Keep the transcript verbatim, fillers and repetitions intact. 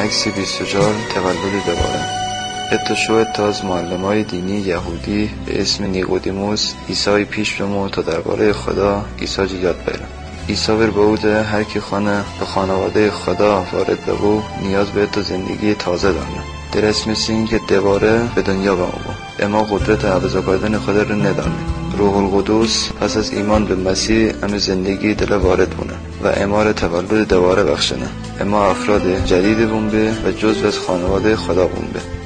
عکس بیست و چهار تولد دوباره. اتشو تا از معلمای دینی یهودی به اسم نیقودیموس عیسی پیش بمو تا درباره خدا عیسی یاد بگیره. عیسی بر بوده هر کی خانه به خانواده خدا وارد ببو نیاز به تو زندگی تازه دارن. درست مثل این که دوباره به دنیا بمو اما قدرت عوض کردن خدا رو ندانه. روح القدس پس از ایمان به مسیح ام زندگی دل وارد بونه و امار تولد دوباره بخشنه. اما افراد جدید بون به و جزو از خانواده خدا بون به.